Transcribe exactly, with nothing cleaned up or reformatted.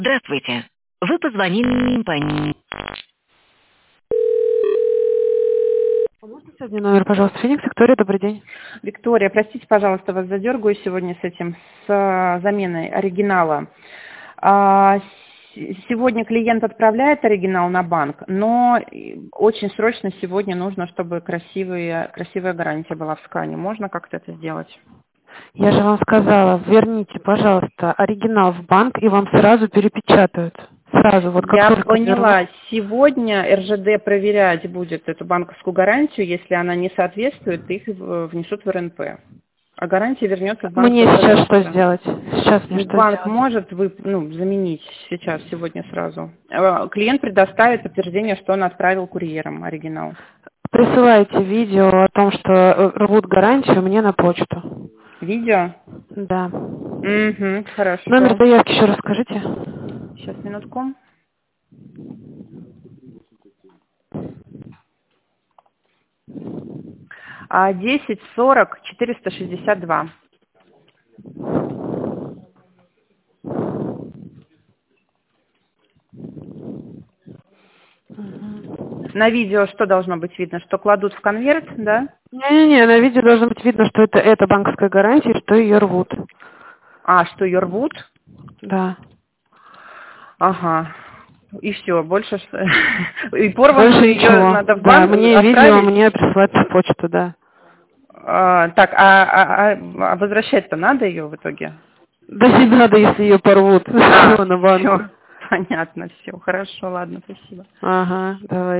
Здравствуйте. Вы позвонили по... А можно сегодня номер, пожалуйста, Феникс? Виктория, добрый день. Виктория, простите, пожалуйста, вас задергаю сегодня с этим, с а, заменой оригинала. А, с- сегодня клиент отправляет оригинал на банк, но очень срочно сегодня нужно, чтобы красивые, красивая гарантия была в скане. Можно как-то это сделать? Я же вам сказала, верните, пожалуйста, оригинал в банк, и вам сразу перепечатают. Сразу, вот как Я только поняла, вернут. сегодня эр жэ дэ проверять будет эту банковскую гарантию, если она не соответствует, их в- внесут в эр эн пэ. А гарантия вернется в банк Мне только сейчас что завтра. сделать? Сейчас мне что Банк сделать? может вы, ну, заменить сейчас, сегодня сразу. Э, Клиент предоставит подтверждение, что он отправил курьером оригинал. Присылайте видео о том, что э, рвут гарантию мне на почту. Видео? Да. Угу, Номер хорошо. заявки еще расскажите. Сейчас, минутку. А, десять сорок четыреста шестьдесят два. На видео что должно быть видно? Что кладут в конверт, да? Не-не-не, на видео должно быть видно, что это, это банковская гарантия, что ее рвут. А, что ее рвут? Да. Ага. И все, больше что? И порванную Больше ее ничего. надо в Да, банк мне видео, отправить? мне присылать в почту, да. А, так, а, а- а возвращать-то надо ее в итоге? Да не надо, если ее порвут. А, Всё, на банку. все, понятно, все, хорошо, ладно, спасибо. Ага, давай.